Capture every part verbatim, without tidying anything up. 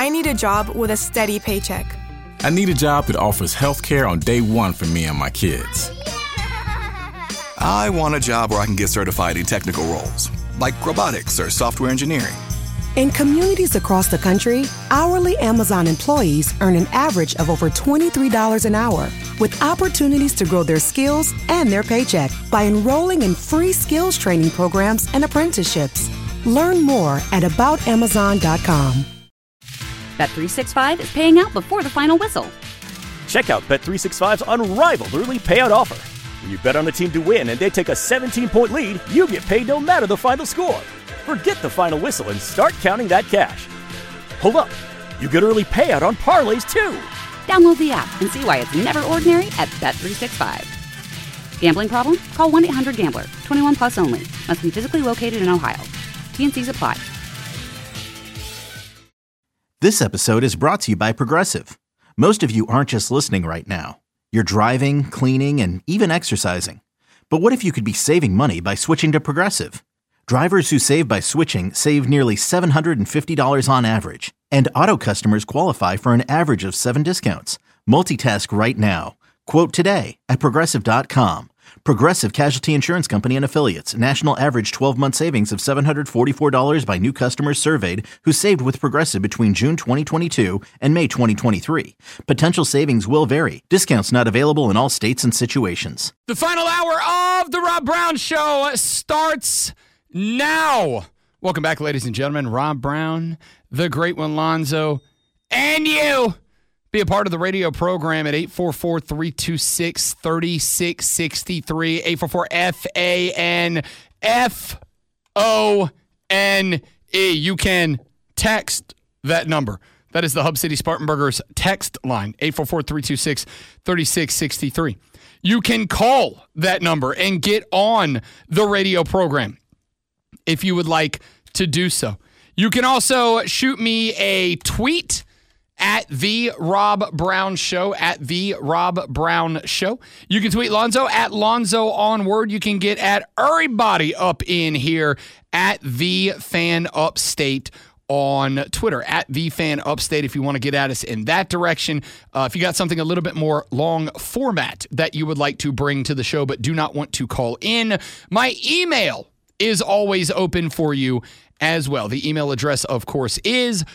I need a job with a steady paycheck. I need a job that offers health care on day one for me and my kids. I want a job where I can get certified in technical roles, like robotics or software engineering. In communities across the country, hourly Amazon employees earn an average of over twenty-three dollars an hour, with opportunities to grow their skills and their paycheck by enrolling in free skills training programs and apprenticeships. Learn more at about amazon dot com. Bet three sixty-five is paying out before the final whistle. Check out Bet three sixty-five's unrivaled early payout offer. When you bet on a team to win and they take a seventeen-point lead, you get paid no matter the final score. Forget the final whistle and start counting that cash. Hold up. You get early payout on parlays, too. Download the app and see why it's never ordinary at Bet three sixty-five. Gambling problem? Call one eight hundred gambler. twenty-one plus only. Must be physically located in Ohio. T N Cs apply. This episode is brought to you by Progressive. Most of you aren't just listening right now. You're driving, cleaning, and even exercising. But what if you could be saving money by switching to Progressive? Drivers who save by switching save nearly seven hundred fifty dollars on average. And auto customers qualify for an average of seven discounts. Multitask right now. Quote today at Progressive dot com. Progressive Casualty Insurance Company and Affiliates. National average twelve-month savings of seven hundred forty-four dollars by new customers surveyed who saved with Progressive between June twenty twenty-two and May twenty twenty-three. Potential savings will vary. Discounts not available in all states and situations. The final hour of the Rob Brown Show starts now. Welcome back, ladies and gentlemen. Rob Brown, the great one, Lonzo, and you. Be a part of the radio program at eight four four, three two six, three six six three, eight four four F A N F O N E. You can text that number. That is the Hub City Spartanburgers text line, eight four four, three two six, three six six three. You can call that number and get on the radio program if you would like to do so. You can also shoot me a tweet at the Rob Brown Show, at the Rob Brown Show. You can tweet Lonzo at Lonzo Onward. You can get at everybody up in here at the Fan Upstate on Twitter, at the Fan Upstate, if you want to get at us in that direction. Uh, if you got something a little bit more long format that you would like to bring to the show but do not want to call in, my email is always open for you as well. The email address, of course, is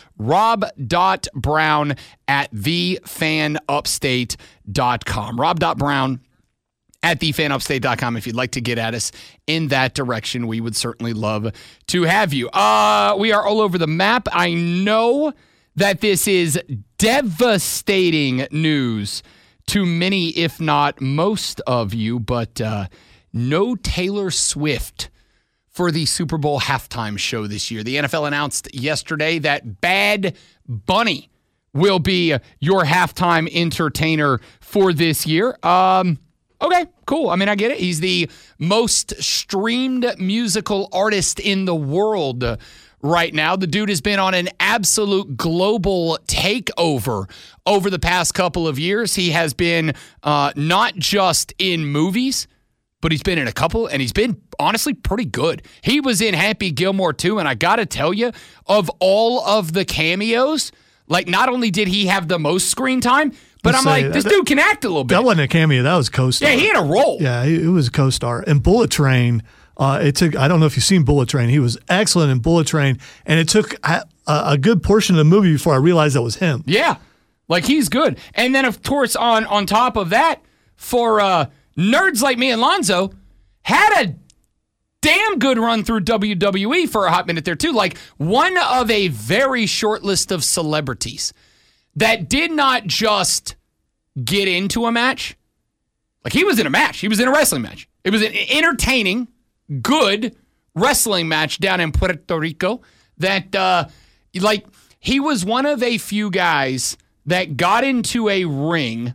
rob.brown at the fan upstate dot com. rob.brown at the fan upstate dot com if you'd like to get at us in that direction. We would certainly love to have you. Uh, we are all over the map. I know that this is devastating news to many, if not most of you, but uh, no Taylor Swift for the Super Bowl halftime show this year. The N F L announced yesterday that Bad Bunny will be your halftime entertainer for this year. Um, okay, cool. I mean, I get it. He's the most streamed musical artist in the world right now. The dude has been on an absolute global takeover over the past couple of years. He has been uh, not just in movies, but he's been in a couple, and he's been, honestly, pretty good. He was in Happy Gilmore, too, and I got to tell you, of all of the cameos, like, not only did he have the most screen time, but Let's I'm like, this that, dude can act a little bit. That wasn't a cameo. That was co-star. Yeah, he had a role. Yeah, it was a co-star. And Bullet Train, uh, it took, I don't know if you've seen Bullet Train. He was excellent in Bullet Train, and it took a, a good portion of the movie before I realized that was him. Yeah, like, he's good. And then, of course, on, on top of that, for uh, nerds like me and Lonzo, had a damn good run through W W E for a hot minute there, too. Like, one of a very short list of celebrities that did not just get into a match. Like, he was in a match. He was in a wrestling match. It was an entertaining, good wrestling match down in Puerto Rico that, uh, like, he was one of a few guys that got into a ring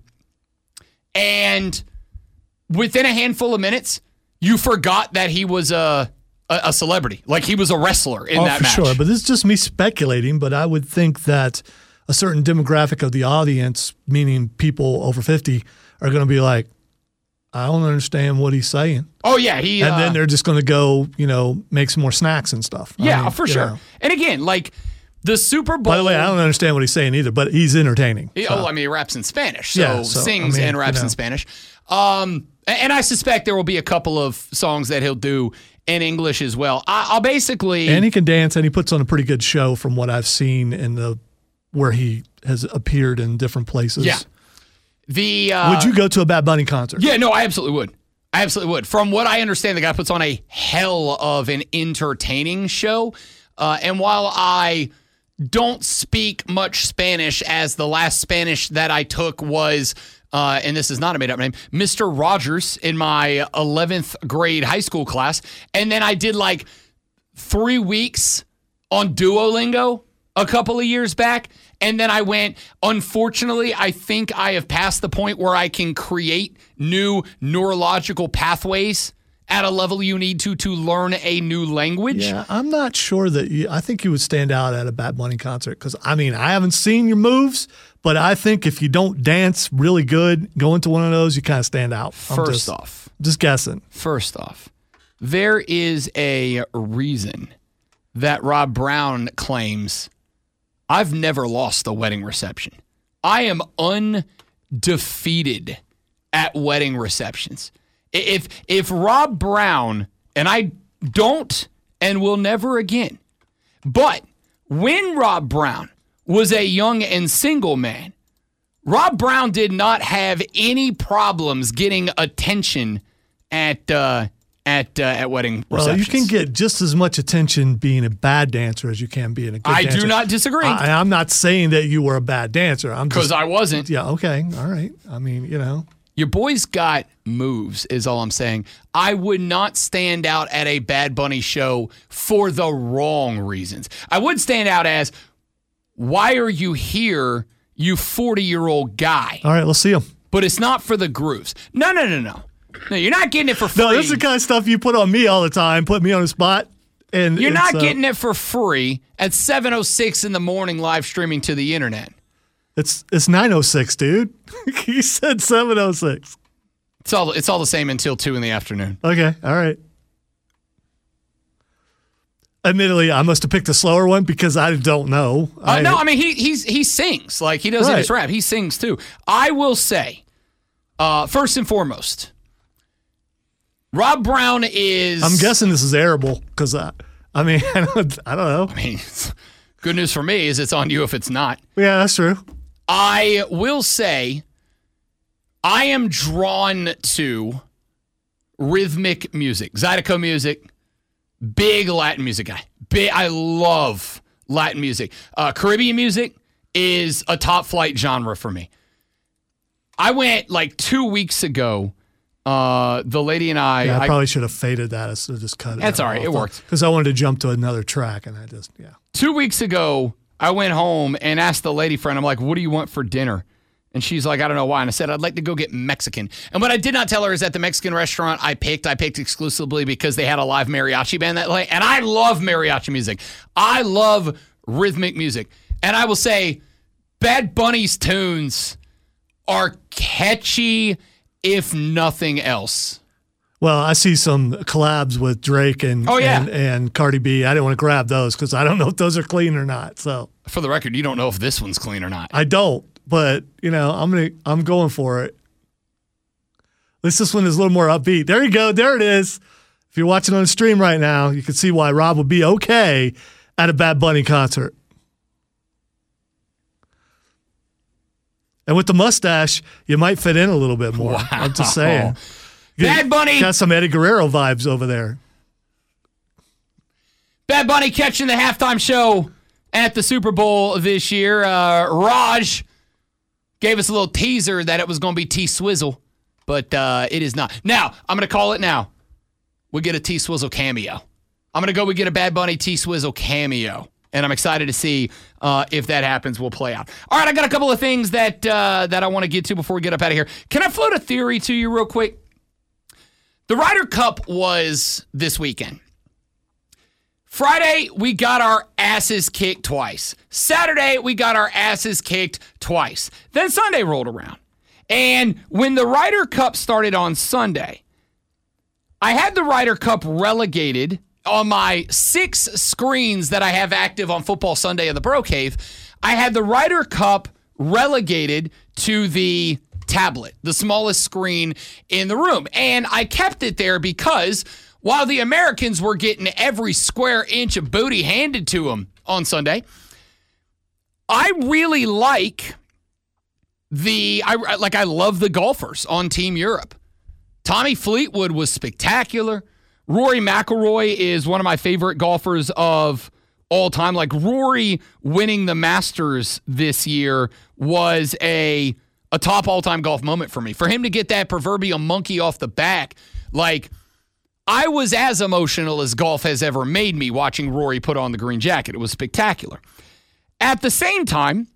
and within a handful of minutes, you forgot that he was a, a, a celebrity. Like, he was a wrestler in oh, that for match. Sure, but this is just me speculating, but I would think that a certain demographic of the audience, meaning people over fifty, are going to be like, I don't understand what he's saying. Oh, yeah. he, And uh, then they're just going to go, you know, make some more snacks and stuff. Yeah, I mean, for sure. Know. And again, like, The Super Bowl. By the way, I don't understand what he's saying either, but he's entertaining. He, so. Oh, I mean, he raps in Spanish. So, Yeah, so, sings I mean, and raps you know. in Spanish. Um, and I suspect there will be a couple of songs that he'll do in English as well. I, I'll basically. And he can dance, and he puts on a pretty good show from what I've seen in the where he has appeared in different places. Yeah. The uh, Would you go to a Bad Bunny concert? Yeah, no, I absolutely would. I absolutely would. From what I understand, the guy puts on a hell of an entertaining show. Uh, and while I don't speak much Spanish, as the last Spanish that I took was, uh, and this is not a made-up name, Mister Rogers in my eleventh grade high school class. And then I did like three weeks on Duolingo a couple of years back. And then I went, unfortunately, I think I have passed the point where I can create new neurological pathways at a level you need to to learn a new language. Yeah, I'm not sure that you, I think you would stand out at a Bad Bunny concert because, I mean, I haven't seen your moves, but I think if you don't dance really good, go into one of those, you kind of stand out. I'm First just, off. Just guessing. First off, there is a reason that Rob Brown claims I've never lost a wedding reception. I am undefeated at wedding receptions. If if Rob Brown, and I don't and will never again, but when Rob Brown was a young and single man, Rob Brown did not have any problems getting attention at uh, at uh, at wedding Well, receptions. you can get just as much attention being a bad dancer as you can being a good I dancer. do not disagree. I, I'm not saying that you were a bad dancer. I'm Because just- I wasn't. Yeah, okay, all right. I mean, you know. Your boy's got moves, is all I'm saying. I would not stand out at a Bad Bunny show for the wrong reasons. I would stand out as, why are you here, you forty-year-old guy? All right, let's see him. But it's not for the grooves. No, no, no, no. No, you're not getting it for free. No, this is the kind of stuff you put on me all the time, put me on the spot. And You're it's, not uh, getting it for free at seven oh six in the morning live streaming to the internet. It's it's nine oh six, dude. You said seven oh six. It's all it's all the same until two in the afternoon. Okay, all right. Admittedly, I must have picked a slower one because I don't know. Uh, I, no, I mean he he's he sings like he doesn't Right. just rap. He sings too. I will say, uh, first and foremost, Rob Brown is. I'm guessing this is arable because I, I mean, I don't, I don't know. I mean, good news for me is it's on you if it's not. Yeah, that's true. I will say, I am drawn to rhythmic music, Zydeco music. Big Latin music guy. Big, I love Latin music. Uh, Caribbean music is a top flight genre for me. I went like two weeks ago. Uh, the lady and I. Yeah, I, I probably should have faded that. I should have just cut it. That's all right. It worked. Because I wanted to jump to another track, and I just, yeah. Two weeks ago, I went home and asked the lady friend, I'm like, what do you want for dinner? And she's like, I don't know why. And I said, I'd like to go get Mexican. And what I did not tell her is that the Mexican restaurant I picked, I picked exclusively because they had a live mariachi band that night. And I love mariachi music. I love rhythmic music. And I will say, Bad Bunny's tunes are catchy, if nothing else. Well, I see some collabs with Drake and, oh, yeah. and, and Cardi B. I didn't want to grab those because I don't know if those are clean or not. So, for the record, you don't know if this one's clean or not. I don't. But, you know, I'm gonna I'm going for it. At least this one is a little more upbeat. There you go. There it is. If you're watching on the stream right now, you can see why Rob would be okay at a Bad Bunny concert. And with the mustache, you might fit in a little bit more. Wow. I'm just saying. Bad Bunny. Got some Eddie Guerrero vibes over there. Bad Bunny catching the halftime show at the Super Bowl this year. Uh, Raj gave us a little teaser that it was going to be T-Swizzle, but uh, it is not. Now, I'm going to call it now. We get a T-Swizzle cameo. I'm going to go we get a Bad Bunny T-Swizzle cameo, and I'm excited to see uh, if that happens. We'll play out. All right, I got a couple of things that, uh, that I want to get to before we get up out of here. Can I float a theory to you real quick? The Ryder Cup was this weekend. Friday, we got our asses kicked twice. Saturday, we got our asses kicked twice. Then Sunday rolled around. And when the Ryder Cup started on Sunday, I had the Ryder Cup relegated on my six screens that I have active on Football Sunday in the Bro Cave, I had the Ryder Cup relegated to the tablet, the smallest screen in the room. And I kept it there because while the Americans were getting every square inch of booty handed to them on Sunday, I really like the, I like, I love the golfers on Team Europe. Tommy Fleetwood was spectacular. Rory McIlroy is one of my favorite golfers of all time. Like, Rory winning the Masters this year was a a top all-time golf moment for me. For him to get that proverbial monkey off the back, like, I was as emotional as golf has ever made me watching Rory put on the green jacket. It was spectacular. At the same time,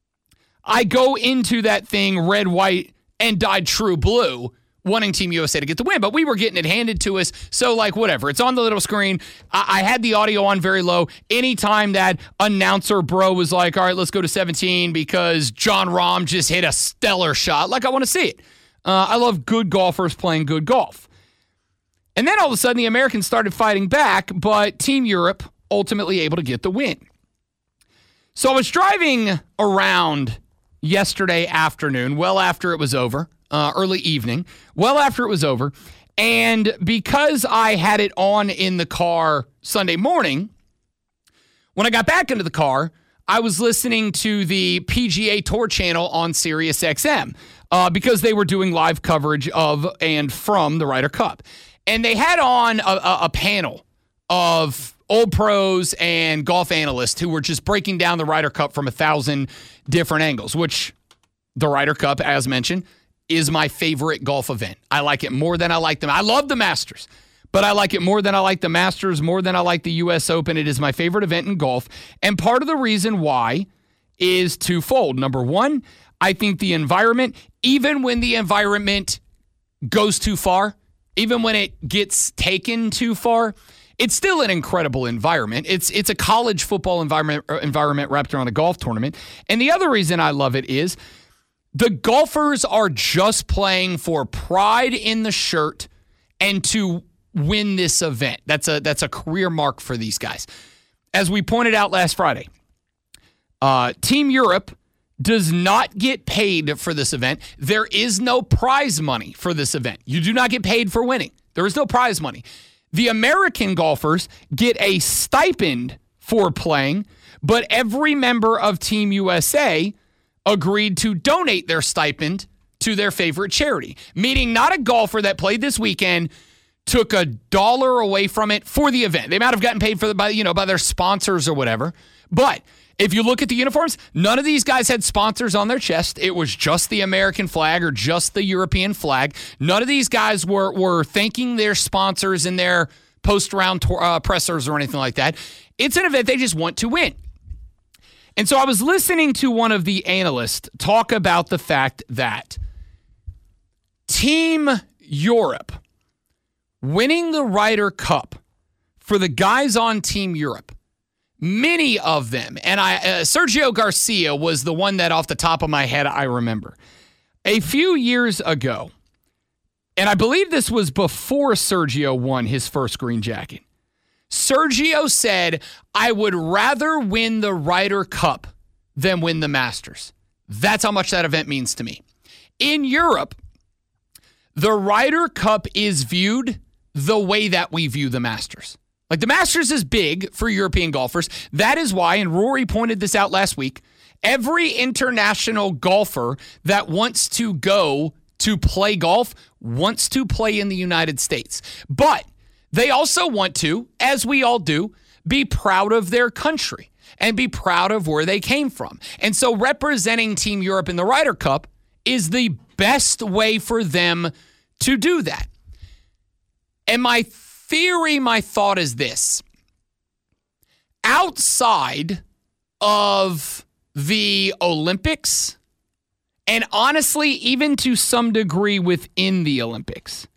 I go into that thing red, white, and dyed true blue, wanting Team U S A to get the win, but we were getting it handed to us, so, like, whatever. It's on the little screen. I, I had the audio on very low. Anytime that announcer bro was like, all right, let's go to seventeen because John Rahm just hit a stellar shot, like, I want to see it. Uh, I love good golfers playing good golf. And then all of a sudden, the Americans started fighting back, but Team Europe ultimately able to get the win. So I was driving around yesterday afternoon, well after it was over, Uh, early evening, well after it was over. And because I had it on in the car Sunday morning, when I got back into the car, I was listening to the P G A Tour channel on Sirius X M uh, because they were doing live coverage of and from the Ryder Cup. And they had on a, a, a panel of old pros and golf analysts who were just breaking down the Ryder Cup from a thousand different angles, which the Ryder Cup, as mentioned, is my favorite golf event. I like it more than I like them. I love the Masters, but I like it more than I like the Masters, more than I like the U S Open. It is my favorite event in golf. And part of the reason why is twofold. Number one, I think the environment, even when the environment goes too far, even when it gets taken too far, it's still an incredible environment. It's it's a college football environment, environment wrapped around a golf tournament. And the other reason I love it is the golfers are just playing for pride in the shirt and to win this event. That's a that's a career mark for these guys. As we pointed out last Friday, uh, Team Europe does not get paid for this event. There is no prize money for this event. You do not get paid for winning. There is no prize money. The American golfers get a stipend for playing, but every member of Team U S A agreed to donate their stipend to their favorite charity, meaning not a golfer that played this weekend took a dollar away from it for the event. They might have gotten paid for the, by, you know, by their sponsors or whatever. But if you look at the uniforms, none of these guys had sponsors on their chest. It was just the American flag or just the European flag. None of these guys were, were thanking their sponsors in their post-round tor- uh, pressers or anything like that. It's an event they just want to win. And so I was listening to one of the analysts talk about the fact that Team Europe winning the Ryder Cup for the guys on Team Europe, many of them, and I uh, Sergio Garcia was the one that off the top of my head I remember. A few years ago, and I believe this was before Sergio won his first green jacket, Sergio said, I would rather win the Ryder Cup than win the Masters. That's how much that event means to me. In Europe, the Ryder Cup is viewed the way that we view the Masters. Like, the Masters is big for European golfers. That is why, and Rory pointed this out last week, every international golfer that wants to go to play golf wants to play in the United States. But they also want to, as we all do, be proud of their country and be proud of where they came from. And so representing Team Europe in the Ryder Cup is the best way for them to do that. And my theory, my thought is this. Outside of the Olympics, and honestly, even to some degree within the Olympics,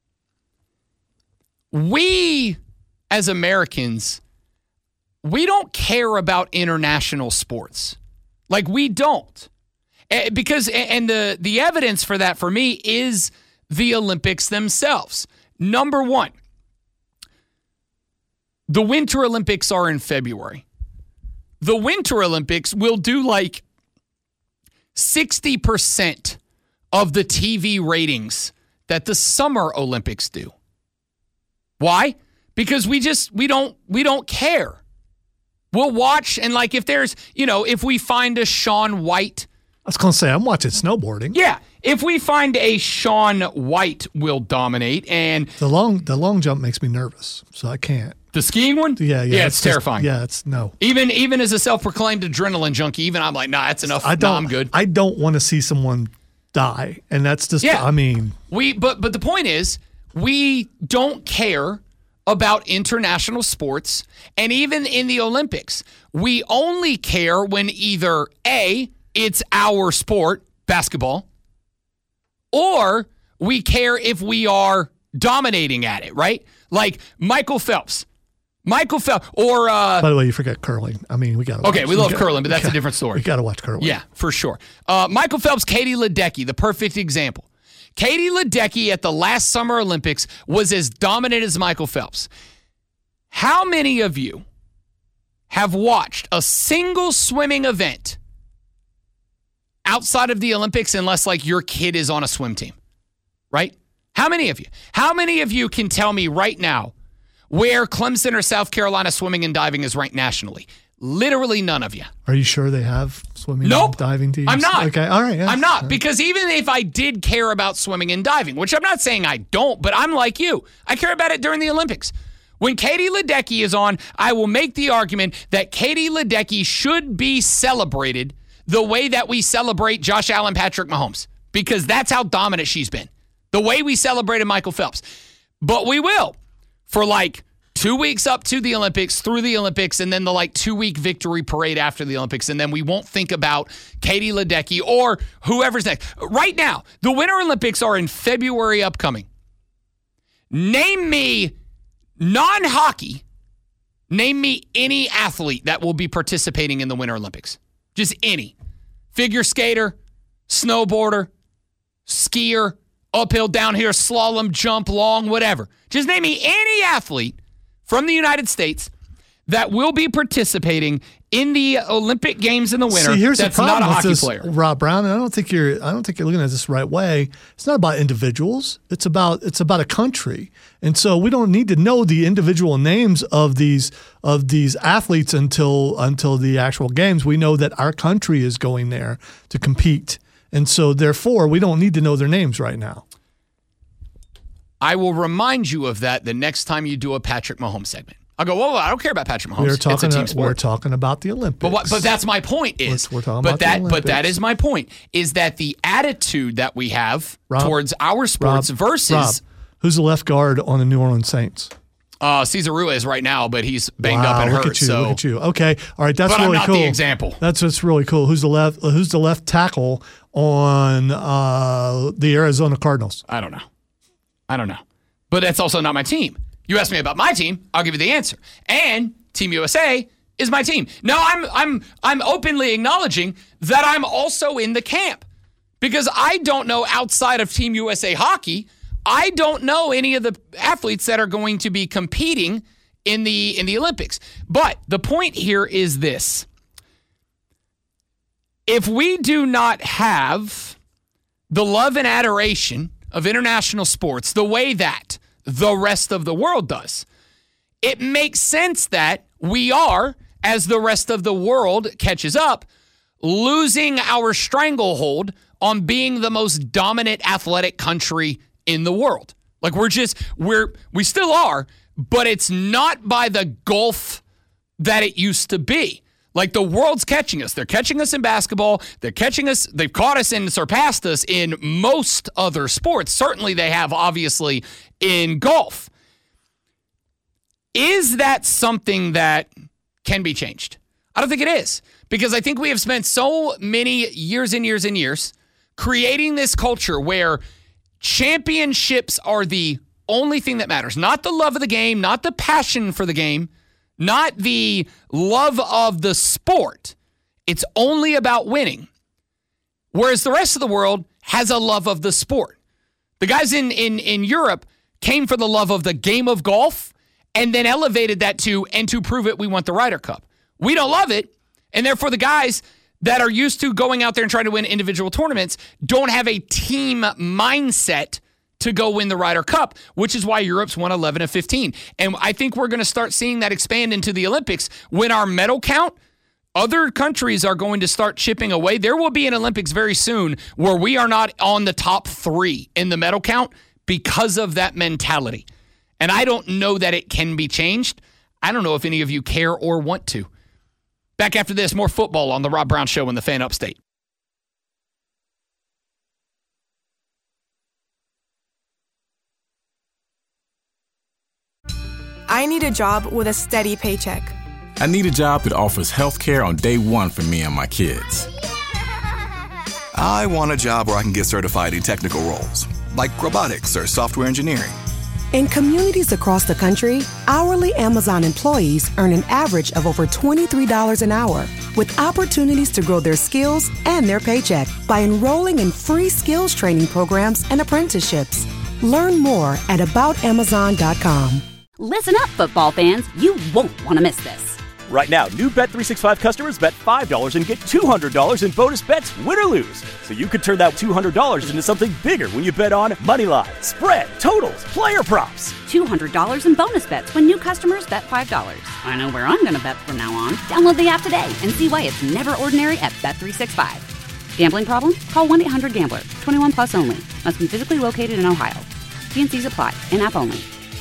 we, as Americans, we don't care about international sports. Like, we don't. Because, and the, the evidence for that for me is the Olympics themselves. Number one, the Winter Olympics are in February. The Winter Olympics will do like sixty percent of the T V ratings that the Summer Olympics do. Why? Because we just, we don't, we don't care. We'll watch, and like if there's, you know, if we find a Shaun White. I was going to say, I'm watching snowboarding. Yeah. If we find a Shaun White will dominate, and the long the long jump makes me nervous, so I can't. The skiing one? Yeah, yeah. Yeah, it's, it's terrifying. Just, yeah, it's no. Even even as a self-proclaimed adrenaline junkie, even I'm like, nah, that's enough. I don't, nah, I'm good. I don't want to see someone die, and that's just, yeah. I mean. we. But but the point is, we don't care about international sports, and even in the Olympics, we only care when either A, it's our sport, basketball, or we care if we are dominating at it, right? Like Michael Phelps. Michael Phelps, or... Uh, By the way, you forget curling. I mean, we got to Okay, watch. we love we curling, but that's gotta, a different story. We got to watch curling. Yeah, for sure. Uh, Michael Phelps, Katie Ledecky, the perfect example. Katie Ledecky at the last Summer Olympics was as dominant as Michael Phelps. How many of you have watched a single swimming event outside of the Olympics unless like your kid is on a swim team, right? How many of you? How many of you can tell me right now where Clemson or South Carolina swimming and diving is ranked nationally? Literally none of you. Are you sure they have swimming Nope. and diving teams? I'm not. Okay, all right. Yeah. I'm not, because even if I did care about swimming and diving, which I'm not saying I don't, but I'm like you. I care about it during the Olympics. When Katie Ledecky is on, I will make the argument that Katie Ledecky should be celebrated the way that we celebrate Josh Allen, Patrick Mahomes, because that's how dominant she's been. The way we celebrated Michael Phelps. But we will for like two weeks up to the Olympics, through the Olympics, and then the like two-week victory parade after the Olympics, and then we won't think about Katie Ledecky or whoever's next. Right now, the Winter Olympics are in February upcoming. Name me, non-hockey, name me any athlete that will be participating in the Winter Olympics. Just any. Figure skater, snowboarder, skier, uphill, downhill, slalom, jump, long, whatever. Just name me any athlete from the United States that will be participating in the Olympic Games in the winter. See, here's that's the problem not a with hockey this, player. Rob Brown. And I don't think you're. I don't think you're looking at this the right way. It's not about individuals. It's about. It's about a country. And so we don't need to know the individual names of these of these athletes until until the actual games. We know that our country is going there to compete, and so therefore we don't need to know their names right now. I will remind you of that the next time you do a Patrick Mahomes segment. I'll go, whoa, whoa, I don't care about Patrick Mahomes. We're talking, it's a team sport. We're talking about the Olympics. But what, but that's my point is. We're, we're talking but about that, the Olympics. But that is my point, is that the attitude that we have Rob, towards our sports Rob, versus. Rob, who's the left guard on the New Orleans Saints? Uh, Cesar Ruiz right now, but he's banged wow, up and look hurt. At you, so. Look at you. Okay. All right. That's but really I'm not cool. the example. That's what's really cool. Who's the left Who's the left tackle on uh, the Arizona Cardinals? I don't know. I don't know. But that's also not my team. You ask me about my team, I'll give you the answer. And Team U S A is my team. No, I'm I'm I'm openly acknowledging that I'm also in the camp, because I don't know outside of Team U S A hockey. I don't know any of the athletes that are going to be competing in the in the Olympics. But the point here is this. If we do not have the love and adoration of international sports the way that the rest of the world does, it makes sense that we are, as the rest of the world catches up, losing our stranglehold on being the most dominant athletic country in the world. Like we're just, we're, we still are, but it's not by the gulf that it used to be. Like the world's catching us. They're catching us in basketball. They're catching us. They've caught us and surpassed us in most other sports. Certainly they have, obviously, in golf. Is that something that can be changed? I don't think it is, because I think we have spent so many years and years and years creating this culture where championships are the only thing that matters. Not the love of the game, not the passion for the game, not the love of the sport. It's only about winning. Whereas the rest of the world has a love of the sport. The guys in, in, in Europe came for the love of the game of golf and then elevated that to, and to prove it, we want the Ryder Cup. We don't love it, and therefore the guys that are used to going out there and trying to win individual tournaments don't have a team mindset to go win the Ryder Cup, which is why Europe's won eleven of fifteen. And I think we're going to start seeing that expand into the Olympics. When our medal count, other countries are going to start chipping away. There will be an Olympics very soon where we are not on the top three in the medal count because of that mentality. And I don't know that it can be changed. I don't know if any of you care or want to. Back after this, more football on the Rob Brown Show in the Fan Upstate. I need a job with a steady paycheck. I need a job that offers health care on day one for me and my kids. I want a job where I can get certified in technical roles, like robotics or software engineering. In communities across the country, hourly Amazon employees earn an average of over twenty-three dollars an hour, with opportunities to grow their skills and their paycheck by enrolling in free skills training programs and apprenticeships. Learn more at about amazon dot com. Listen up, football fans. You won't want to miss this. Right now, new Bet three sixty-five customers bet five dollars and get two hundred dollars in bonus bets, win or lose. So you could turn that two hundred dollars into something bigger when you bet on money line, spread, totals, player props. two hundred dollars in bonus bets when new customers bet five dollars. I know where I'm going to bet from now on. Download the app today and see why it's never ordinary at Bet three sixty-five. Gambling problem? Call one eight hundred gambler. twenty-one plus only. Must be physically located in Ohio. T and C's apply. In-app only.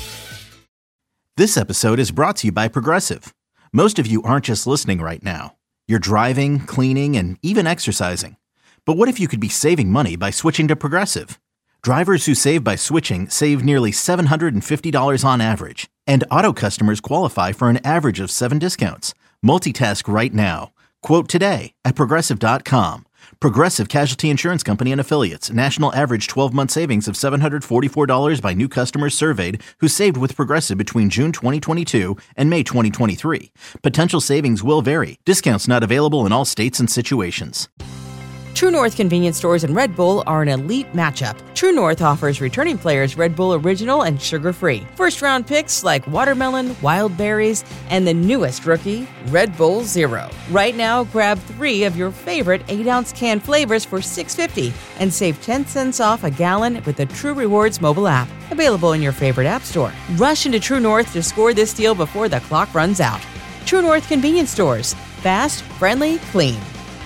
This episode is brought to you by Progressive. Most of you aren't just listening right now. You're driving, cleaning, and even exercising. But what if you could be saving money by switching to Progressive? Drivers who save by switching save nearly seven hundred fifty dollars on average. And auto customers qualify for an average of seven discounts. Multitask right now. Quote today at Progressive dot com. Progressive Casualty Insurance Company and Affiliates. National average twelve-month savings of seven hundred forty-four dollars by new customers surveyed who saved with Progressive between June twenty twenty-two and May twenty twenty-three. Potential savings will vary. Discounts not available in all states and situations. True North convenience stores and Red Bull are an elite matchup. True North offers returning players Red Bull Original and sugar-free. First-round picks like watermelon, wild berries, and the newest rookie, Red Bull Zero. Right now, grab three of your favorite eight-ounce can flavors for six dollars and fifty cents and save ten cents off a gallon with the True Rewards mobile app. Available in your favorite app store. Rush into True North to score this deal before the clock runs out. True North convenience stores. Fast, friendly, clean.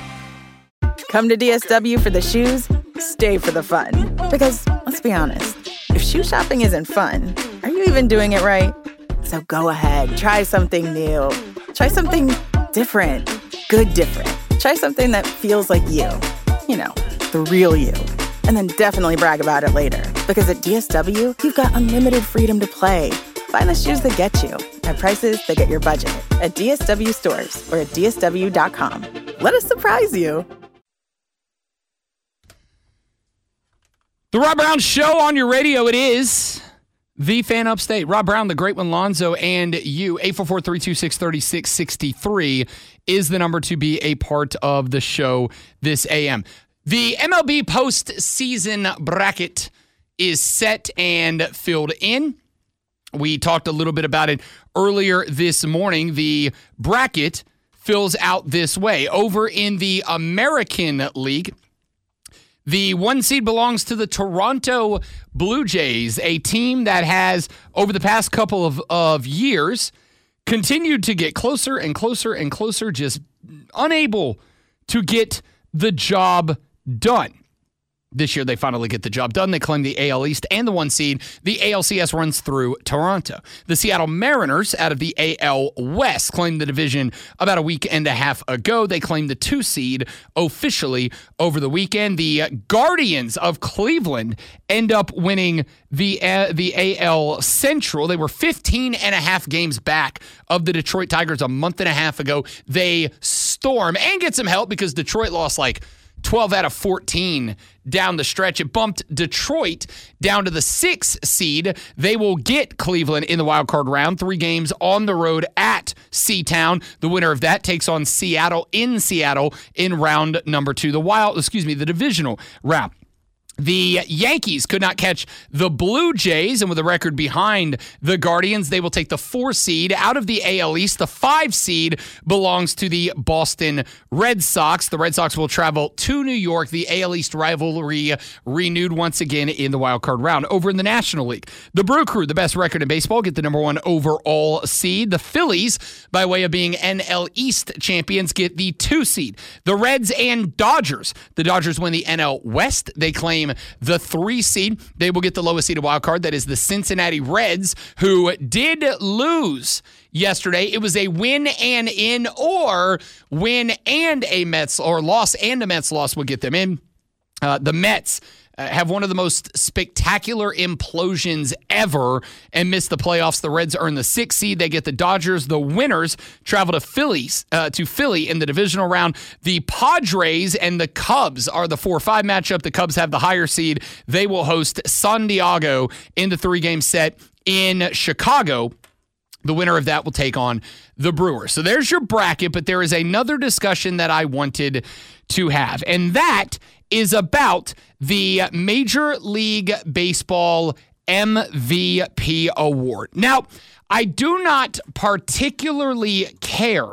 Come to D S W for the shoes, stay for the fun. Because, let's be honest, if shoe shopping isn't fun, are you even doing it right? So go ahead, try something new. Try something different. Good different. Try something that feels like you. You know, the real you. And then definitely brag about it later. Because at D S W, you've got unlimited freedom to play. Find the shoes that get you at prices that get your budget at D S W stores or at D S W dot com. Let us surprise you. The Rob Brown Show on your radio. It is the Fan Upstate. Rob Brown, the Great One, Lonzo, and you. eight four four, three two six, three six six three is the number to be a part of the show this A M. The M L B postseason bracket is set and filled in. We talked a little bit about it earlier this morning. The bracket fills out this way. Over in the American League, the one seed belongs to the Toronto Blue Jays, a team that has, over the past couple of, of years, continued to get closer and closer and closer, just unable to get the job done. This year, they finally get the job done. They claim the A L East and the one seed. The A L C S runs through Toronto. The Seattle Mariners, out of the A L West, claimed the division about a week and a half ago. They claimed the two seed officially over the weekend. The Guardians of Cleveland end up winning the uh, the A L Central. They were fifteen and a half games back of the Detroit Tigers a month and a half ago. They storm and get some help because Detroit lost like twelve out of fourteen down the stretch. It bumped Detroit down to the sixth seed. They will get Cleveland in the wild card round. Three games on the road at Seatown. The winner of that takes on Seattle in Seattle in round number two. The wild, excuse me, the divisional round. The Yankees could not catch the Blue Jays, and with a record behind the Guardians, they will take the four seed out of the A L East. The five seed belongs to the Boston Red Sox. The Red Sox will travel to New York. The A L East rivalry renewed once again in the wild card round. Over in the National League, the Brew Crew, the best record in baseball, get the number one overall seed. The Phillies, by way of being N L East champions, get the two seed. The Reds and Dodgers, the Dodgers win the N L West. They claim the three seed. They will get the lowest seeded wild card. That is the Cincinnati Reds, who did lose yesterday. It was a win and in, or win and a Mets, or loss and a Mets loss would get them in. Uh, the Mets uh, have one of the most spectacular implosions ever and missed the playoffs. The Reds earn the sixth seed. They get the Dodgers. The winners travel to Phillies, uh, to Philly in the divisional round. The Padres and the Cubs are the four five matchup. The Cubs have the higher seed. They will host San Diego in the three-game set in Chicago. The winner of that will take on the Brewers. So there's your bracket, but there is another discussion that I wanted to have, and that is about the Major League Baseball M V P award. Now, I do not particularly care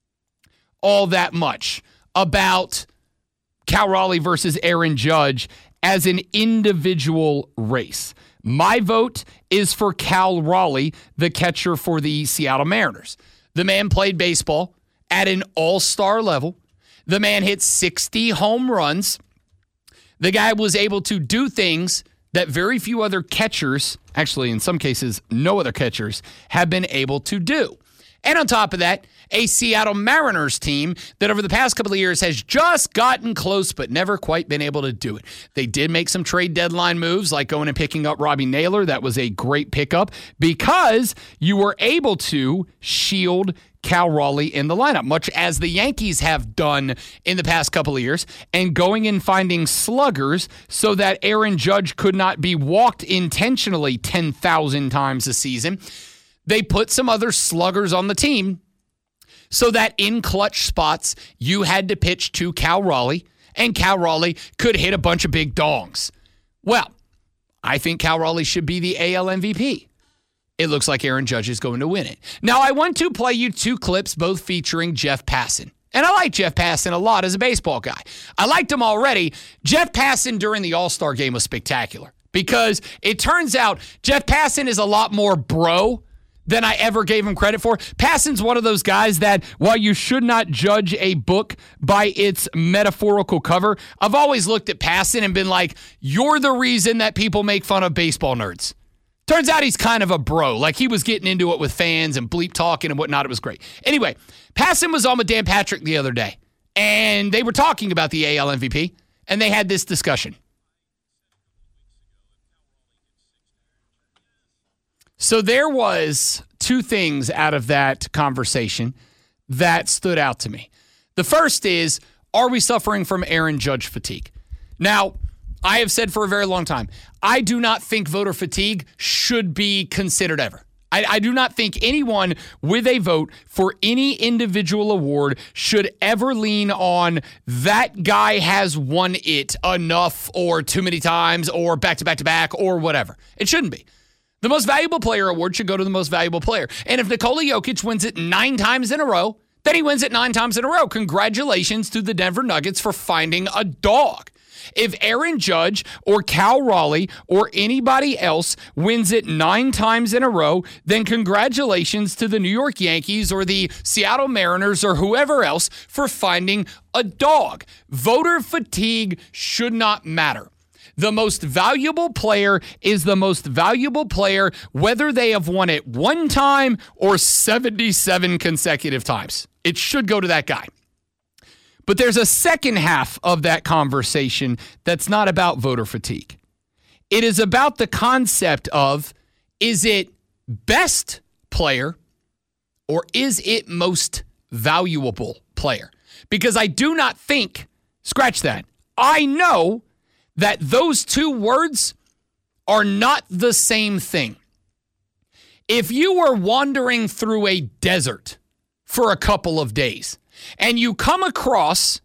all that much about Cal Raleigh versus Aaron Judge as an individual race. My vote is for Cal Raleigh, the catcher for the Seattle Mariners. The man played baseball at an all-star level. The man hit sixty home runs. The guy was able to do things that very few other catchers, actually in some cases no other catchers, have been able to do. And on top of that, a Seattle Mariners team that over the past couple of years has just gotten close but never quite been able to do it. They did make some trade deadline moves, like going and picking up Robbie Naylor. That was a great pickup because you were able to shield Cal Raleigh in the lineup, much as the Yankees have done in the past couple of years, and going and finding sluggers so that Aaron Judge could not be walked intentionally ten thousand times a season. They put some other sluggers on the team so that in clutch spots, you had to pitch to Cal Raleigh, and Cal Raleigh could hit a bunch of big dongs. Well, I think Cal Raleigh should be the A L M V P. It looks like Aaron Judge is going to win it. Now, I want to play you two clips, both featuring Jeff Passan. And I like Jeff Passan a lot as a baseball guy. I liked him already. Jeff Passan during the All-Star game was spectacular because it turns out Jeff Passan is a lot more bro than I ever gave him credit for. Passan's one of those guys that, while you should not judge a book by its metaphorical cover, I've always looked at Passan and been like, you're the reason that people make fun of baseball nerds. Turns out he's kind of a bro. Like, he was getting into it with fans and bleep talking and whatnot. It was great. Anyway, Passan was on with Dan Patrick the other day, and they were talking about the A L M V P, and they had this discussion. So there was two things out of that conversation that stood out to me. The first is, are we suffering from Aaron Judge fatigue? Now, I have said for a very long time, I do not think voter fatigue should be considered ever. I, I do not think anyone with a vote for any individual award should ever lean on that guy has won it enough or too many times or back to back to back or whatever. It shouldn't be. The most valuable player award should go to the most valuable player. And if Nikola Jokic wins it nine times in a row, then he wins it nine times in a row. Congratulations to the Denver Nuggets for finding a dog. If Aaron Judge or Cal Raleigh or anybody else wins it nine times in a row, then congratulations to the New York Yankees or the Seattle Mariners or whoever else for finding a dog. Voter fatigue should not matter. The most valuable player is the most valuable player, whether they have won it one time or seventy-seven consecutive times. It should go to that guy. But there's a second half of that conversation that's not about voter fatigue. It is about the concept of, is it best player or is it most valuable player? Because I do not think, scratch that, I know that those two words are not the same thing. If you were wandering through a desert for a couple of days and you come across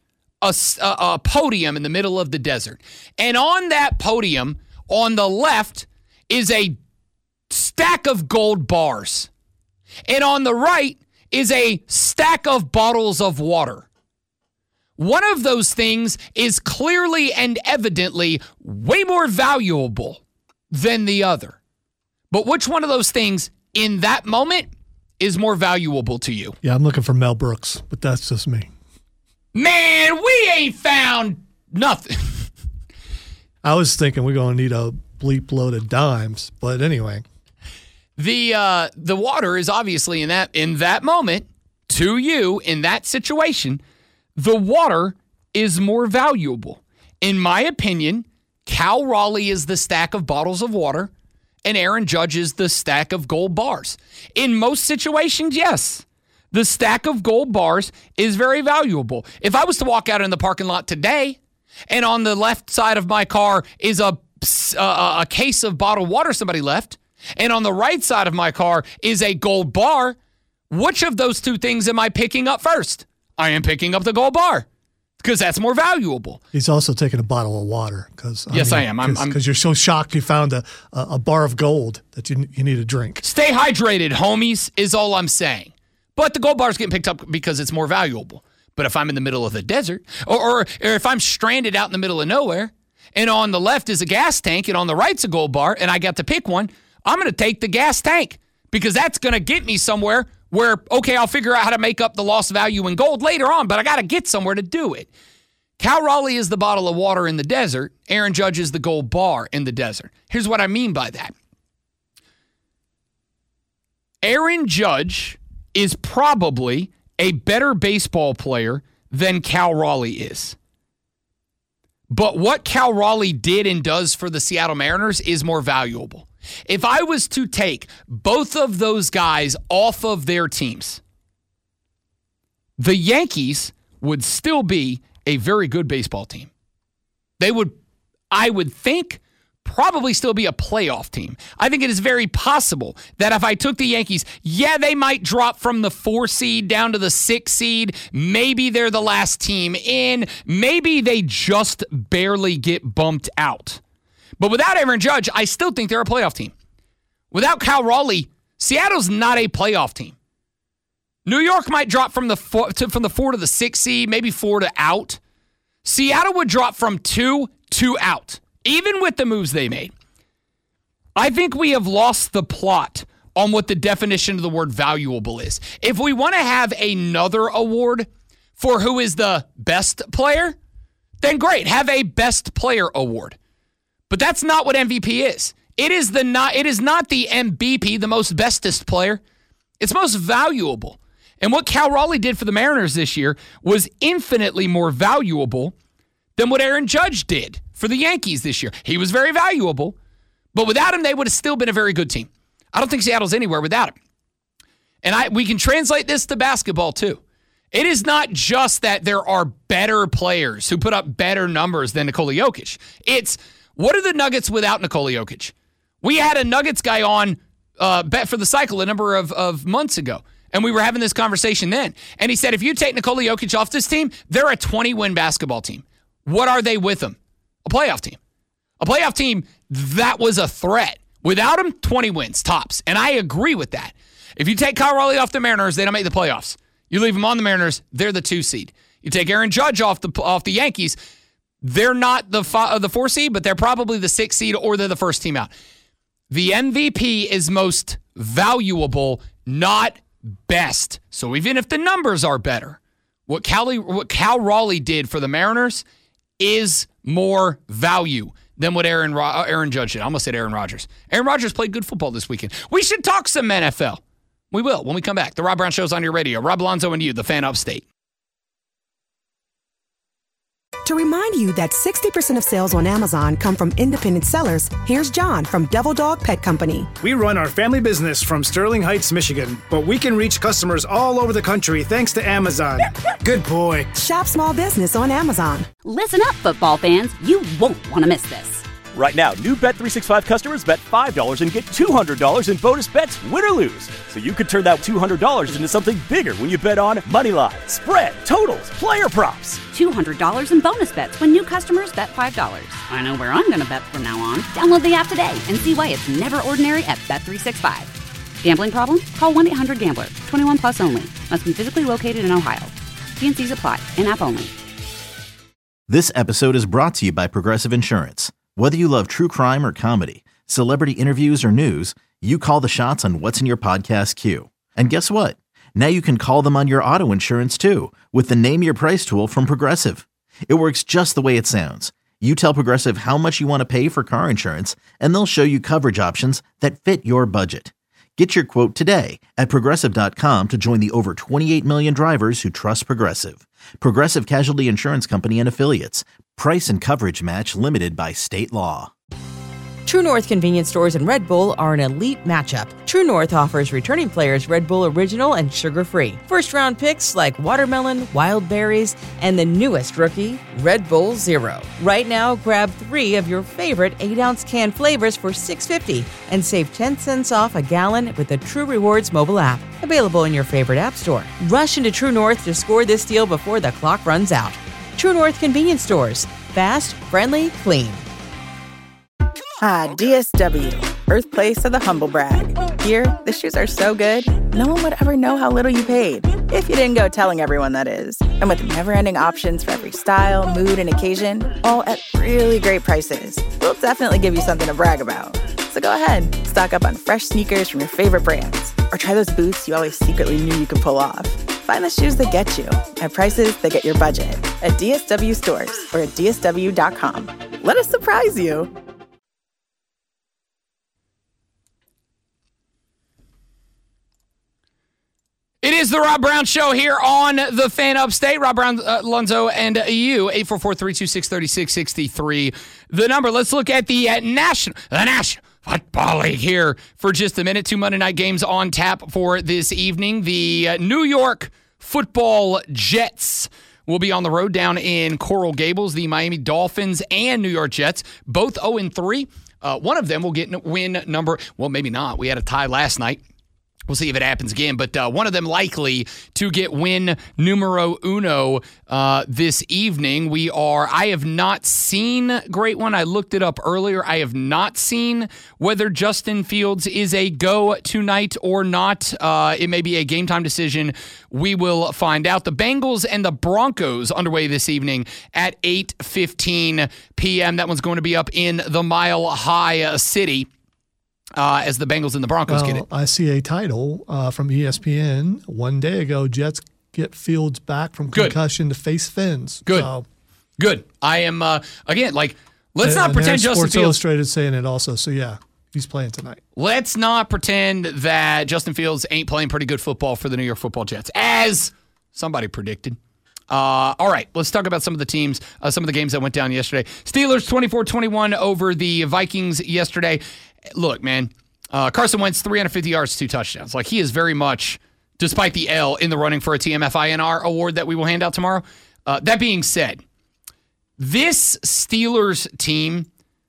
a, a, a podium in the middle of the desert. And on that podium, on the left, is a stack of gold bars. And on the right is a stack of bottles of water. One of those things is clearly and evidently way more valuable than the other. But which one of those things in that moment is more valuable to you? Yeah, I'm looking for Mel Brooks, but that's just me. Man, we ain't found nothing. I was thinking we're going to need a bleep load of dimes, but anyway. The uh, the water is obviously in that in that moment, to you, in that situation, the water is more valuable. In my opinion, Cal Raleigh is the stack of bottles of water, and Aaron Judge is the stack of gold bars. In most situations, yes, the stack of gold bars is very valuable. If I was to walk out in the parking lot today, and on the left side of my car is a, a, a case of bottled water somebody left, and on the right side of my car is a gold bar, which of those two things am I picking up first? I am picking up the gold bar because that's more valuable. He's also taking a bottle of water. Cause, I yes, mean, I am. I'm Because you're so shocked you found a, a, a bar of gold that you, you need a drink. Stay hydrated, homies, is all I'm saying. But the gold bar is getting picked up because it's more valuable. But if I'm in the middle of the desert, or, or, or if I'm stranded out in the middle of nowhere, and on the left is a gas tank, and on the right's a gold bar, and I got to pick one, I'm going to take the gas tank because that's going to get me somewhere where, okay, I'll figure out how to make up the lost value in gold later on, but I got to get somewhere to do it. Cal Raleigh is the bottle of water in the desert. Aaron Judge is the gold bar in the desert. Here's what I mean by that. Aaron Judge is probably a better baseball player than Cal Raleigh is. But what Cal Raleigh did and does for the Seattle Mariners is more valuable. If I was to take both of those guys off of their teams, the Yankees would still be a very good baseball team. They would, I would think, probably still be a playoff team. I think it is very possible that if I took the Yankees, yeah, they might drop from the four seed down to the six seed. Maybe they're the last team in. Maybe they just barely get bumped out. But without Aaron Judge, I still think they're a playoff team. Without Cal Raleigh, Seattle's not a playoff team. New York might drop from the four to, from the four to the six seed, maybe four to out. Seattle would drop from two to out, even with the moves they made. I think we have lost the plot on what the definition of the word valuable is. If we want to have another award for who is the best player, then great, have a best player award. But that's not what M V P is. It is the not it is not the M B P, the most bestest player. It's most valuable. And what Cal Raleigh did for the Mariners this year was infinitely more valuable than what Aaron Judge did for the Yankees this year. He was very valuable, but without him, they would have still been a very good team. I don't think Seattle's anywhere without him. And I we can translate this to basketball too. It is not just that there are better players who put up better numbers than Nikola Jokic. It's what are the Nuggets without Nikola Jokic? We had a Nuggets guy on uh, Bet for the Cycle a number of, of months ago, and we were having this conversation then. And he said, if you take Nikola Jokic off this team, they're a twenty-win basketball team. What are they with him? A playoff team. A playoff team that was a threat. Without him, twenty wins, tops. And I agree with that. If you take Kyle Raleigh off the Mariners, they don't make the playoffs. You leave them on the Mariners, they're the two seed. You take Aaron Judge off the off the Yankees, they're not the five, the four seed, but they're probably the six seed or they're the first team out. The M V P is most valuable, not best. So even if the numbers are better, what Cal, what Cal Raleigh did for the Mariners is more value than what Aaron Aaron Judge did. I almost said Aaron Rodgers. Aaron Rodgers played good football this weekend. We should talk some N F L. We will when we come back. The Rob Brown Show's on your radio. Rob Alonzo and you, the fan upstate. To remind you that sixty percent of sales on Amazon come from independent sellers, here's John from Devil Dog Pet Company. We run our family business from Sterling Heights, Michigan, but we can reach customers all over the country thanks to Amazon. Good boy. Shop small business on Amazon. Listen up, football fans. You won't want to miss this. Right now, new Bet three sixty-five customers bet five dollars and get two hundred dollars in bonus bets, win or lose. So you could turn that two hundred dollars into something bigger when you bet on money line, spread, totals, player props. two hundred dollars in bonus bets when new customers bet five dollars. I know where I'm going to bet from now on. Download the app today and see why it's never ordinary at Bet three sixty-five. Gambling problem? Call one eight hundred gambler. twenty-one plus only. Must be physically located in Ohio. T and C's apply. In-app only. This episode is brought to you by Progressive Insurance. Whether you love true crime or comedy, celebrity interviews or news, you call the shots on what's in your podcast queue. And guess what? Now you can call them on your auto insurance too with the Name Your Price tool from Progressive. It works just the way it sounds. You tell Progressive how much you want to pay for car insurance, and they'll show you coverage options that fit your budget. Get your quote today at Progressive dot com to join the over twenty-eight million drivers who trust Progressive. Progressive Casualty Insurance Company and Affiliates. Price and coverage match limited by state law. True North convenience stores and Red Bull are an elite matchup. True North offers returning players Red Bull Original and sugar-free. First-round picks like watermelon, wild berries, and the newest rookie, Red Bull Zero. Right now, grab three of your favorite eight-ounce can flavors for six dollars and fifty cents and save ten cents off a gallon with the True Rewards mobile app. Available in your favorite app store. Rush into True North to score this deal before the clock runs out. True North convenience stores. Fast, friendly, clean. Ah, D S W, birthplace of the humble brag. Here, the shoes are so good, no one would ever know how little you paid. If you didn't go telling everyone, that is. And with never-ending options for every style, mood, and occasion, all at really great prices, we'll definitely give you something to brag about. So go ahead, stock up on fresh sneakers from your favorite brands, or try those boots you always secretly knew you could pull off. Find the shoes that get you at prices that get your budget at D S W stores or at D S W dot com. Let us surprise you. It is the Rob Brown Show here on the Fan Upstate. Rob Brown, uh, Lonzo, and you. eight four four, three two six, three six six three. The number. Let's look at the uh, National the National Football League here for just a minute. Two Monday night games on tap for this evening. The uh, New York Football Jets will be on the road down in Coral Gables. The Miami Dolphins and New York Jets, both oh and three. Uh, one of them will get win number, well, maybe not. We had a tie last night. We'll see if it happens again, but uh, one of them likely to get win numero uno uh, this evening. We are, I have not seen Great One. I looked it up earlier. I have not seen whether Justin Fields is a go tonight or not. Uh, it may be a game time decision. We will find out. The Bengals and the Broncos underway this evening at eight fifteen p.m. That one's going to be up in the Mile High City. Uh, as the Bengals and the Broncos well, get it. I see a title uh, from E S P N one day ago. Jets get Fields back from concussion Good. to face Fins. Good. So, Good. I am, uh, again, like, let's and, not and pretend Justin Sports Fields. Illustrated saying it also. So, yeah, he's playing tonight. Let's not pretend that Justin Fields ain't playing pretty good football for the New York Football Jets, as somebody predicted. Uh, all right, let's talk about some of the teams, uh, some of the games that went down yesterday. Steelers twenty-four twenty-one over the Vikings yesterday. Look, man, uh, Carson Wentz, three hundred fifty yards, two touchdowns. Like, he is very much, despite the L, in the running for a T M F I N R award that we will hand out tomorrow. Uh, that being said, this Steelers team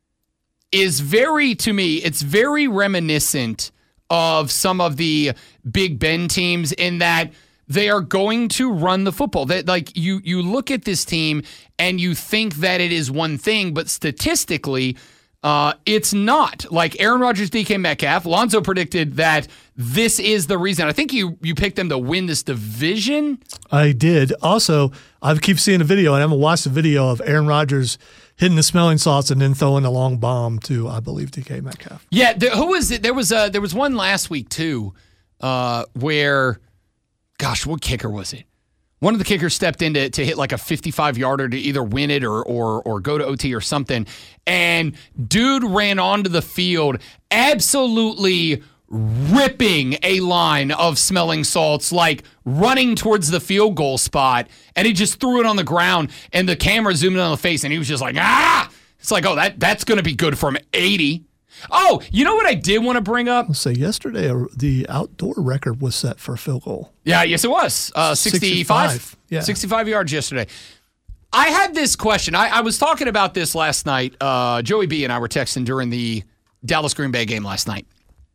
is very, to me, it's very reminiscent of some of the Big Ben teams in that they are going to run the football. That, like, you you look at this team and you think that it is one thing, but statistically, uh, it's not. Like Aaron Rodgers, D K Metcalf, Lonzo predicted that this is the reason. I think you you picked them to win this division. I did. Also, I keep seeing a video, and I haven't watched the video of Aaron Rodgers hitting the smelling salts and then throwing a long bomb to, I believe, D K Metcalf. Yeah, there, who was it? There was a, there was one last week too, uh, where. Gosh, what kicker was it? One of the kickers stepped in to, to hit like a fifty-five yarder to either win it or or or go to O T or something. And dude ran onto the field absolutely ripping a line of smelling salts, like running towards the field goal spot. And he just threw it on the ground and the camera zoomed in on the face and he was just like, ah! It's like, oh, that that's going to be good from eighty. Oh, you know what I did want to bring up? So yesterday, uh, the outdoor record was set for a field goal. Yeah, yes, it was. Uh, sixty-five. sixty-five. Yeah. sixty-five yards yesterday. I had this question. I, I was talking about this last night. Uh, Joey B and I were texting during the Dallas Green Bay game last night.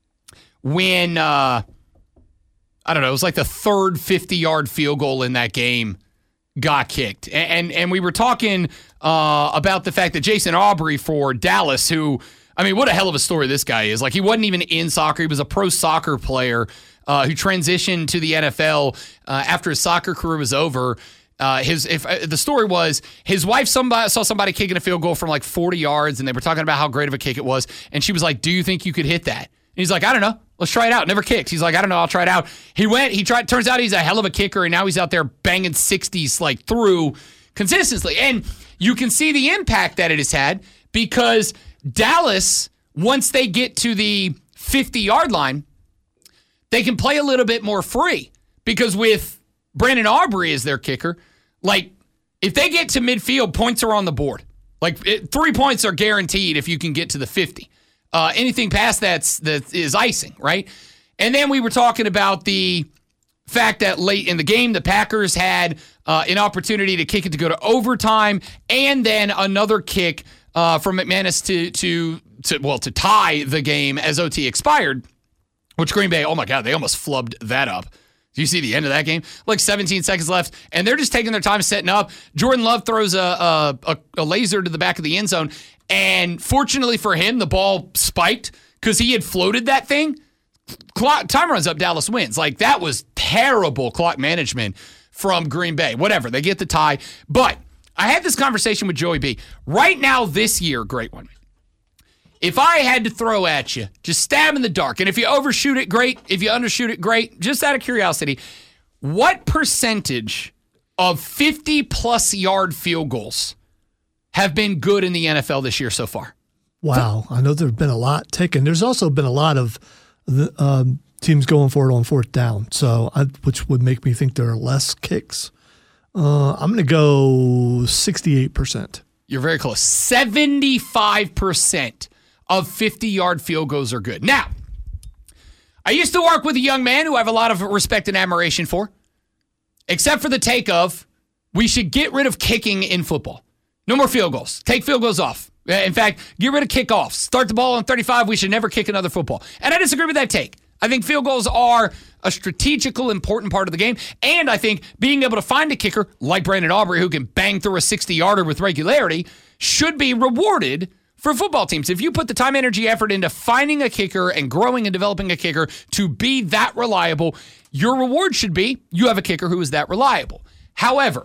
When, uh, I don't know, it was like the third fifty-yard field goal in that game got kicked. And and, and we were talking uh, about the fact that Jason Aubrey for Dallas, who, I mean, what a hell of a story this guy is. Like, he wasn't even in soccer. He was a pro soccer player uh, who transitioned to the N F L uh, after his soccer career was over. Uh, his if uh, the story was his wife somebody, saw somebody kicking a field goal from like forty yards, and they were talking about how great of a kick it was. And she was like, "Do you think you could hit that?" And he's like, "I don't know. Let's try it out." Never kicked. He's like, "I don't know. I'll try it out." He went. He tried. Turns out he's a hell of a kicker, and now he's out there banging sixties like through consistently. And you can see the impact that it has had because Dallas, once they get to the fifty-yard line, they can play a little bit more free because with Brandon Aubrey as their kicker, like, if they get to midfield, points are on the board. Like, it, three points are guaranteed if you can get to the fifty. Uh, anything past that's, that is icing, right? And then we were talking about the fact that late in the game, the Packers had uh, an opportunity to kick it to go to overtime, and then another kick uh, from McManus to, to, to, well, to tie the game as O T expired, which Green Bay, oh my God, they almost flubbed that up. Do you see the end of that game? Like seventeen seconds left, and they're just taking their time setting up. Jordan Love throws a, a, a, a laser to the back of the end zone, and fortunately for him, the ball spiked because he had floated that thing. Clock, time runs up, Dallas wins. Like, that was terrible clock management from Green Bay. Whatever, they get the tie. But I had this conversation with Joey B. Right now this year, great one. If I had to throw at you, just stab in the dark, and if you overshoot it, great. If you undershoot it, great. Just out of curiosity, what percentage of fifty-plus yard field goals have been good in the N F L this year so far? Wow. I know there have been a lot taken. There's also been a lot of the, um, teams going for it on fourth down, so I, which would make me think there are less kicks. Uh, I'm going to go sixty-eight percent. You're very close. seventy-five percent. Of fifty-yard field goals are good. Now, I used to work with a young man who I have a lot of respect and admiration for, except for the take of, we should get rid of kicking in football. No more field goals. Take field goals off. In fact, get rid of kickoffs. Start the ball on thirty-five. We should never kick another football. And I disagree with that take. I think field goals are a strategical, important part of the game. And I think being able to find a kicker like Brandon Aubrey who can bang through a sixty-yarder with regularity should be rewarded for football teams. If you put the time, energy, effort into finding a kicker and growing and developing a kicker to be that reliable, your reward should be you have a kicker who is that reliable. However,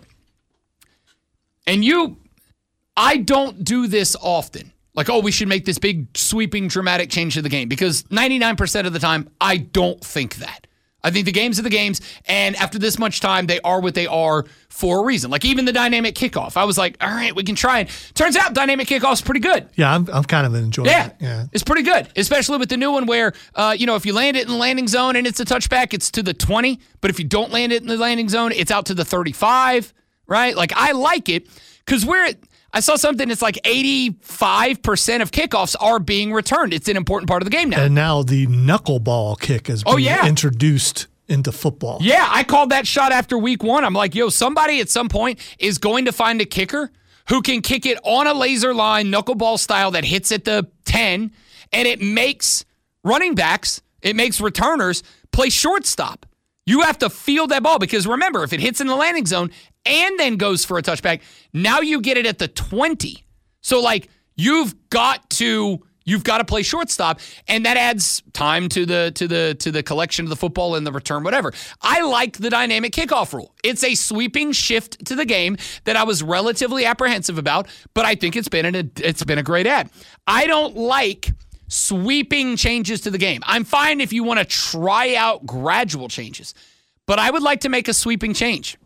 and you, I don't do this often. Like, oh, we should make this big, sweeping, dramatic change to the game because ninety-nine percent of the time, I don't think that. I think the games are the games, and after this much time, they are what they are for a reason. Like, even the dynamic kickoff, I was like, all right, we can try it. Turns out dynamic kickoff's pretty good. Yeah, I'm I'm kind of enjoying yeah, it. Yeah, it's pretty good, especially with the new one where, uh, you know, if you land it in the landing zone and it's a touchback, it's to the twenty, but if you don't land it in the landing zone, it's out to the thirty-five, right? Like, I like it because we're – I saw something that's like eighty-five percent of kickoffs are being returned. It's an important part of the game now. And now the knuckleball kick is being oh, yeah. introduced into football. Yeah, I called that shot after week one. I'm like, yo, somebody at some point is going to find a kicker who can kick it on a laser line, knuckleball style that hits at the ten, and it makes running backs, it makes returners play shortstop. You have to field that ball because remember, if it hits in the landing zone and then goes for a touchback, now you get it at the twenty. So, like, you've got to you've got to play shortstop, and that adds time to the to the to the collection of the football and the return, whatever. I like the dynamic kickoff rule. It's a sweeping shift to the game that I was relatively apprehensive about, but I think it's been an, it's been a great ad. I don't like sweeping changes to the game. I'm fine if you want to try out gradual changes, but I would like to make a sweeping change.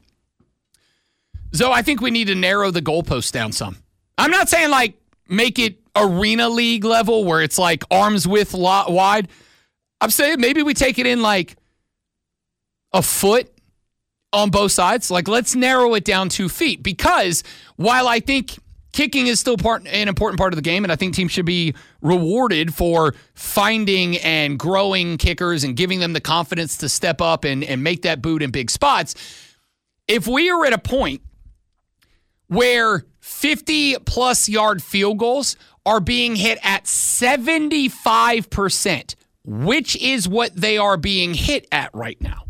So I think we need to narrow the goalposts down some. I'm not saying like make it arena league level where it's like arms width wide. I'm saying maybe we take it in like a foot on both sides. Like, let's narrow it down two feet because while I think kicking is still part an important part of the game, and I think teams should be rewarded for finding and growing kickers and giving them the confidence to step up and, and make that boot in big spots. If we are at a point where fifty-plus yard field goals are being hit at seventy-five percent, which is what they are being hit at right now.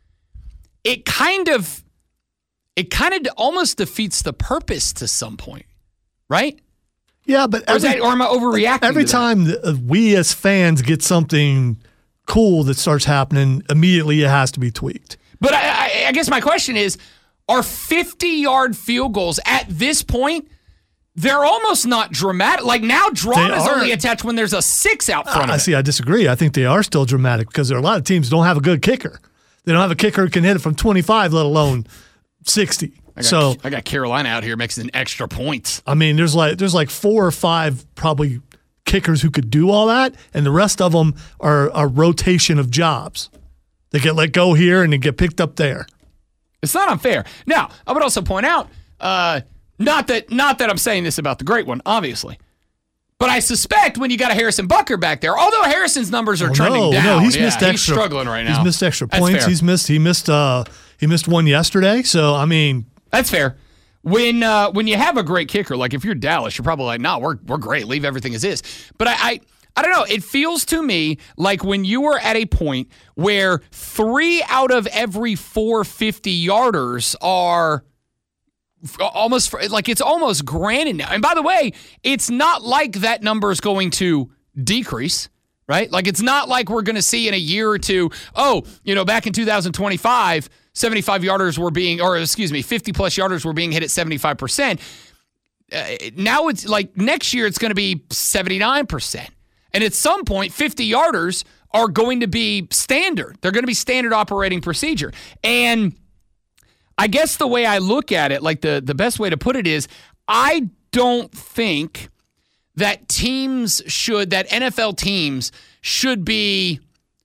It kind of, it kind of almost defeats the purpose to some point, right? Yeah, but Or, every, is that, or am I overreacting? every to time that we as fans get something cool that starts happening, immediately it has to be tweaked. But I, I, I guess my question is, are fifty-yard field goals at this point, they're almost not dramatic. Like now, drama is only attached when there's a six out front I of it. see. I disagree. I think they are still dramatic because there are a lot of teams that don't have a good kicker. They don't have a kicker who can hit it from twenty-five, let alone sixty. I got, so I got Carolina out here making an extra point. I mean, there's like there's like four or five probably kickers who could do all that, and the rest of them are a rotation of jobs. They get let go here and they get picked up there. It's not unfair. Now, I would also point out, uh, not that not that I'm saying this about the great one, obviously, but I suspect when you got a Harrison Butker back there, although Harrison's numbers are Oh, trending no, down, no, he's yeah, missed he's extra. struggling right now. He's missed extra That's points. fair. He's missed. He missed. Uh, he missed one yesterday. So I mean, That's fair. When uh, when you have a great kicker, like if you're Dallas, you're probably like, no, we're we're great. Leave everything as is. But I, I I don't know. It feels to me like when you are at a point where three out of every four fifty-yarders are almost like it's almost granted now. And by the way, it's not like that number is going to decrease. Right? Like it's not like we're going to see in a year or two, oh, you know, back in two thousand twenty-five, seventy-five yarders were being, or excuse me, fifty plus yarders were being hit at seventy-five percent. Uh, now it's like next year it's going to be seventy-nine percent. And at some point, fifty yarders are going to be standard. They're going to be standard operating procedure. And I guess the way I look at it, like the, the best way to put it is, I don't think that teams should, that N F L teams should be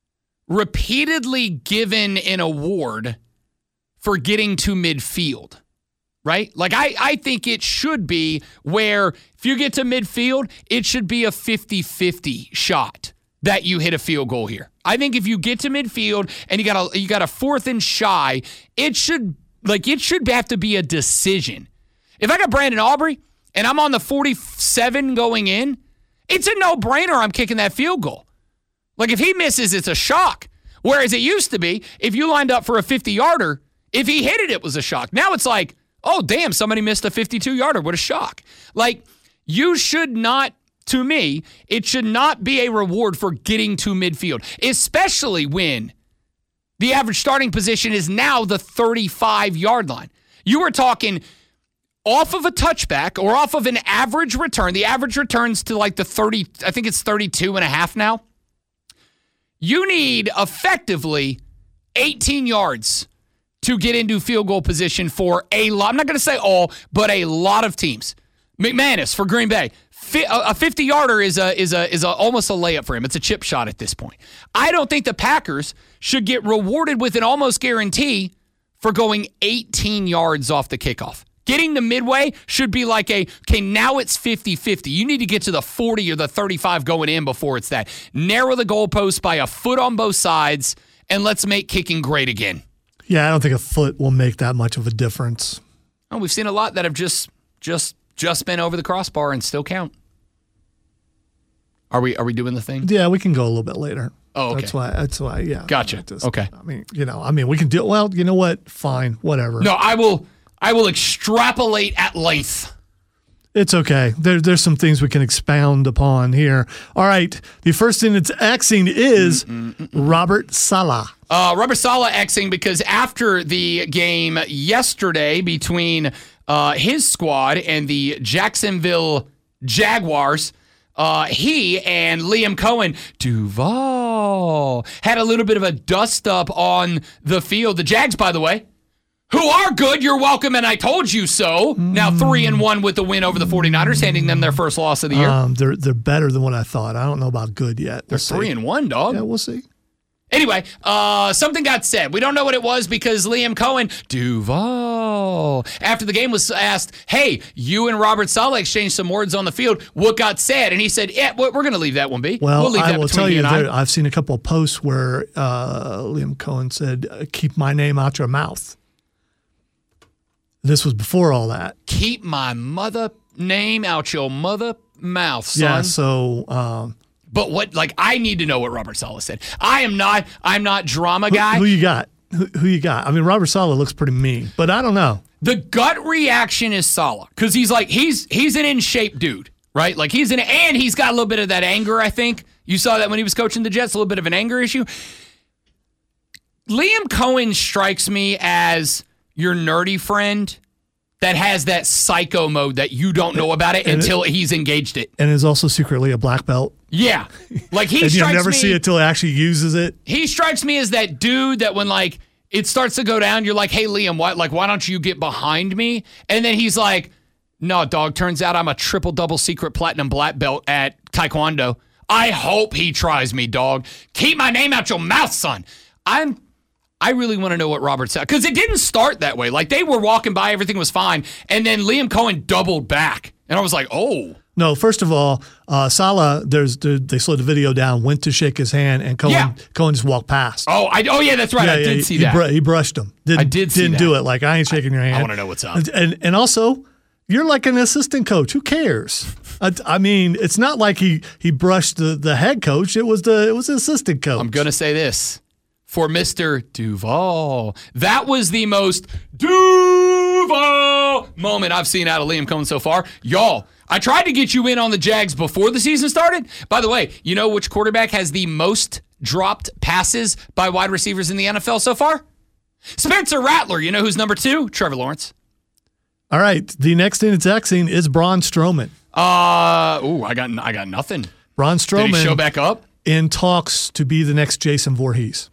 repeatedly given an award for getting to midfield, right? Like I, I think it should be where if you get to midfield, it should be a fifty-fifty shot that you hit a field goal here. I think if you get to midfield and you got a you got a fourth and shy, it should like it should have to be a decision. If I got Brandon Aubrey and I'm on the forty-seven going in, it's a no-brainer I'm kicking that field goal. Like, if he misses, it's a shock. Whereas it used to be, if you lined up for a fifty-yarder, if he hit it, it was a shock. Now it's like, oh, damn, somebody missed a fifty-two-yarder. What a shock. Like, you should not, to me, it should not be a reward for getting to midfield, especially when the average starting position is now the thirty-five-yard line. You were talking off of a touchback or off of an average return. The average returns to like the thirty, I think it's thirty-two and a half now. You need effectively eighteen yards to get into field goal position for a lot. I'm not going to say all, but a lot of teams. McManus for Green Bay. A fifty-yarder is a is a is a, almost a layup for him. It's a chip shot at this point. I don't think the Packers should get rewarded with an almost guarantee for going eighteen yards off the kickoff. Getting to midway should be like a, okay, now it's fifty-fifty. You need to get to the forty or the thirty-five going in before it's that. Narrow the goalpost by a foot on both sides, and let's make kicking great again. Yeah, I don't think a foot will make that much of a difference. Oh, we've seen a lot that have just just just been over the crossbar and still count. Are we are we doing the thing? Yeah, we can go a little bit later. Oh, okay. That's why. That's why. Yeah. Gotcha. Just, okay. I mean, you know, I mean, we can do. Well, you know what? Fine. Whatever. No, I will. I will extrapolate at length. It's okay. There, there's some things we can expound upon here. All right. The first thing that's Xing is Mm-mm-mm-mm. Robert Saleh. Uh, Robert Saleh Xing because after the game yesterday between uh, his squad and the Jacksonville Jaguars, uh, he and Liam Cohen, Duval, had a little bit of a dust-up on the field. The Jags, by the way, who are good, you're welcome, and I told you so. Mm. Now three and one with the win over the 49ers, handing them their first loss of the year. Um, they're they're better than what I thought. I don't know about good yet. We'll they're see. three and one, dog. Yeah, we'll see. Anyway, uh, something got said. We don't know what it was because Liam Cohen, Duval, after the game was asked, hey, you and Robert Saleh exchanged some words on the field. What got said? And he said, yeah, we're going to leave that one be. Well, we'll leave I that will tell you, there, I've seen a couple of posts where uh, Liam Cohen said, keep my name out your mouth. This was before all that. Keep my mother name out your mother mouth, son. Yeah, so... Um, but what, like, I need to know what Robert Saleh said. I am not, I'm not drama guy. Who, who you got? Who, who you got? I mean, Robert Saleh looks pretty mean, but I don't know. The gut reaction is Saleh, because he's like, he's he's an in-shape dude, right? Like, he's in, and he's got a little bit of that anger, I think. You saw that when he was coaching the Jets, a little bit of an anger issue. Liam Cohen strikes me as your nerdy friend that has that psycho mode that you don't know about it and until it, he's engaged it. And is also secretly a black belt. Yeah. Like he and strikes you never me, see it till he actually uses it. He strikes me as that dude that when like it starts to go down, you're like, hey Liam, why like why don't you get behind me? And then he's like, no, dog, turns out I'm a triple double secret platinum black belt at Taekwondo. I hope he tries me, dog. Keep my name out your mouth, son. I'm I really want to know what Robert said. Because it didn't start that way. Like, they were walking by, everything was fine, and then Liam Cohen doubled back. And I was like, oh. No, first of all, uh, Saleh, there's there, they slowed the video down, went to shake his hand, and Cohen yeah. Cohen just walked past. Oh, I, oh yeah, that's right. Yeah, I yeah, did he, see he that. Br- he brushed him. Didn't, I did see Didn't that. do it. Like, I ain't shaking your hand. I want to know what's up. And, and, and also, you're like an assistant coach. Who cares? I, I mean, it's not like he, he brushed the, the head coach. It was the it was the assistant coach. I'm going to say this. For Mister Duval. That was the most Duval moment I've seen out of Liam Cohen so far. Y'all, I tried to get you in on the Jags before the season started. By the way, you know which quarterback has the most dropped passes by wide receivers in the N F L so far? Spencer Rattler. You know who's number two? Trevor Lawrence. All right. The next thing that's Xing is Braun Strowman. Uh, ooh, I got I got nothing. Braun Strowman. Did he show back up? In talks to be the next Jason Voorhees.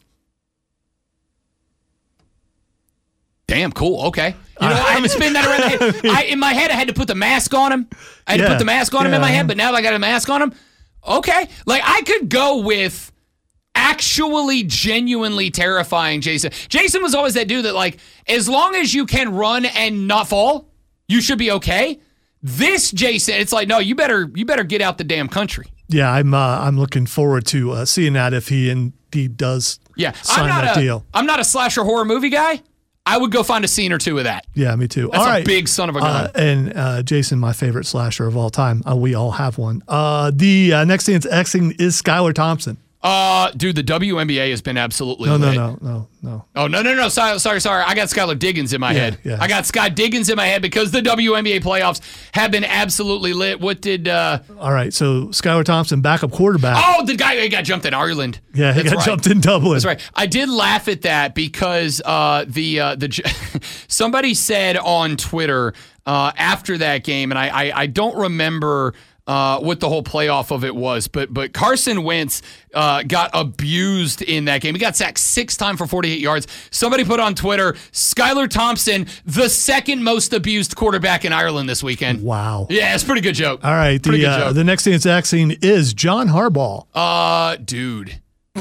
Damn, cool. Okay. You know, I haven't spin that around. I, in my head, I had to put the mask on him. I had yeah, to put the mask on yeah. him in my head, but now I got a mask on him. Okay. Like, I could go with actually genuinely terrifying Jason. Jason was always that dude that, like, as long as you can run and not fall, you should be okay. This Jason, it's like, no, you better you better get out the damn country. Yeah, I'm uh, I'm looking forward to uh, seeing that if he indeed does yeah. sign I'm not that a, deal. I'm not a slasher horror movie guy. I would go find a scene or two of that. Yeah, me too. That's all a right. big son of a gun. Uh, and uh, Jason, my favorite slasher of all time. Uh, we all have one. Uh, the uh, next thing that's Xing is Skylar Thompson. Uh, dude, the W N B A has been absolutely no, lit. no, no, no, no. Oh, no, no, no. Sorry, sorry, sorry. I got Skylar Diggins in my yeah, head. Yeah. I got Scott Diggins in my head because the W N B A playoffs have been absolutely lit. What did... Uh, All right, so Skylar Thompson, backup quarterback. Oh, the guy who got jumped in Ireland. Yeah, he That's got right. jumped in Dublin. That's right. I did laugh at that because uh, the uh, the somebody said on Twitter uh, after that game, and I, I, I don't remember... Uh, what the whole playoff of it was, but but Carson Wentz uh, got abused in that game. He got sacked six times for forty-eight yards. Somebody put on Twitter, Skylar Thompson, the second most abused quarterback in Ireland this weekend. Wow. Yeah, it's a pretty good joke. All right, pretty the good uh, joke. the next thing that's Xing is John Harbaugh. Uh, dude.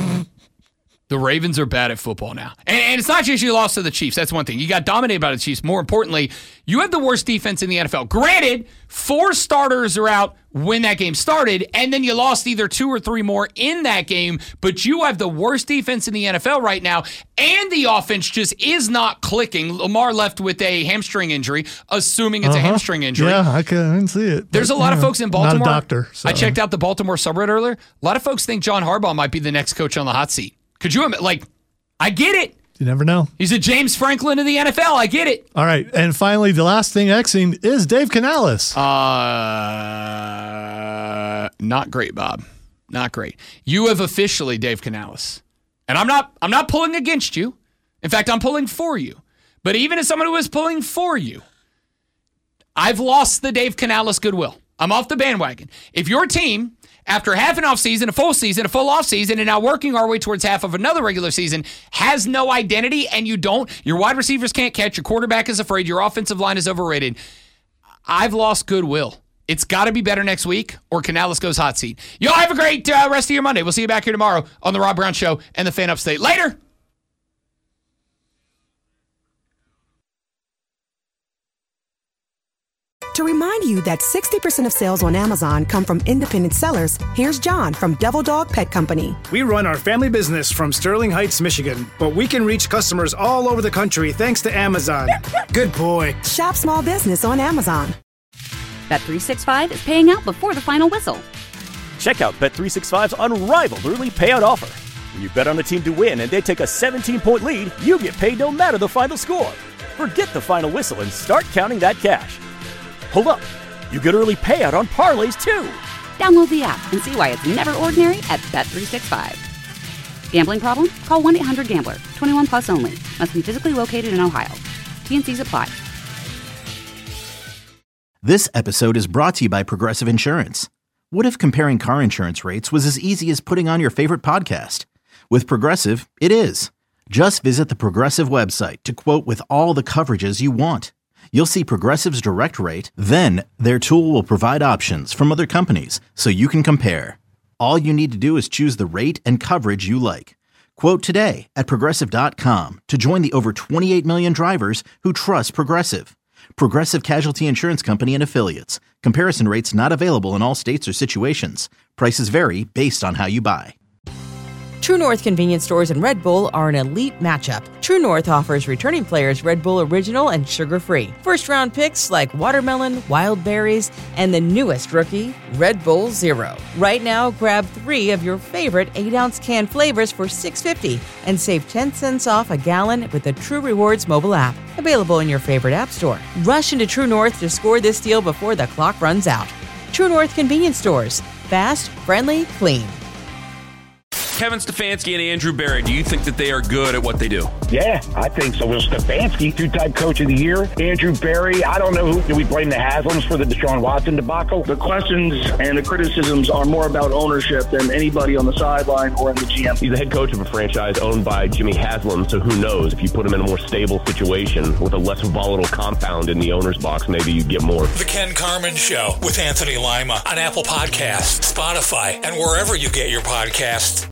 The Ravens are bad at football now. And, and it's not just you lost to the Chiefs. That's one thing. You got dominated by the Chiefs. More importantly, you have the worst defense in the N F L. Granted, four starters are out when that game started, and then you lost either two or three more in that game, but you have the worst defense in the N F L right now, and the offense just is not clicking. Lamar left with a hamstring injury, assuming it's uh-huh. a hamstring injury. Yeah, I, can, I didn't see it. There's but, a lot yeah, of folks in Baltimore. Not a doctor. So. I checked out the Baltimore subreddit earlier. A lot of folks think John Harbaugh might be the next coach on the hot seat. Could you imagine? Like, I get it. You never know. He's a James Franklin of the N F L. I get it. All right. And finally, the last thing Xing is Dave Canales. Uh, not great, Bob. Not great. You have officially, Dave Canales. And I'm not I'm not pulling against you. In fact, I'm pulling for you. But even as someone who is pulling for you, I've lost the Dave Canales goodwill. I'm off the bandwagon. If your team, after half an off season, a full season, a full off season, and now working our way towards half of another regular season, has no identity, and you don't, your wide receivers can't catch, your quarterback is afraid, your offensive line is overrated, I've lost goodwill. It's got to be better next week, or Canales goes hot seat. Y'all have a great uh, rest of your Monday. We'll see you back here tomorrow on The Rob Brown Show and The Fan Upstate. Later! To To remind you that sixty percent of sales on Amazon come from independent sellers, here's John from Devil Dog Pet Company. We run our family business from Sterling Heights, Michigan, but we can reach customers all over the country thanks to Amazon. Good boy. Shop small business on Amazon. Bet three sixty-five is paying out before the final whistle. Check out Bet three sixty-five's unrivaled early payout offer. When you bet on a team to win and they take a seventeen-point lead, you get paid no matter the final score. Forget the final whistle and start counting that cash. Hold up. You get early payout on parlays, too. Download the app and see why it's never ordinary at Bet three sixty-five. Gambling problem? Call one eight hundred gambler. twenty-one plus only. Must be physically located in Ohio. T N Cs apply. This episode is brought to you by Progressive Insurance. What if comparing car insurance rates was as easy as putting on your favorite podcast? With Progressive, it is. Just visit the Progressive website to quote with all the coverages you want. You'll see Progressive's direct rate, then their tool will provide options from other companies so you can compare. All you need to do is choose the rate and coverage you like. Quote today at Progressive dot com to join the over twenty-eight million drivers who trust Progressive. Progressive Casualty Insurance Company and Affiliates. Comparison rates not available in all states or situations. Prices vary based on how you buy. True North convenience stores and Red Bull are an elite matchup. True North offers returning players Red Bull Original and sugar-free. First-round picks like watermelon, wild berries, and the newest rookie, Red Bull Zero. Right now, grab three of your favorite eight-ounce can flavors for six dollars and fifty cents and save ten cents off a gallon with the True Rewards mobile app. Available in your favorite app store. Rush into True North to score this deal before the clock runs out. True North convenience stores. Fast, friendly, clean. Kevin Stefanski and Andrew Berry, do you think that they are good at what they do? Yeah, I think so. Well, Stefanski, two-time coach of the year. Andrew Berry, I don't know who. Do we blame the Haslams for the Deshaun Watson debacle? The questions and the criticisms are more about ownership than anybody on the sideline or in the G M. He's the head coach of a franchise owned by Jimmy Haslam, so who knows? If you put him in a more stable situation with a less volatile compound in the owner's box, maybe you get more. The Ken Carman Show with Anthony Lima on Apple Podcasts, Spotify, and wherever you get your podcasts.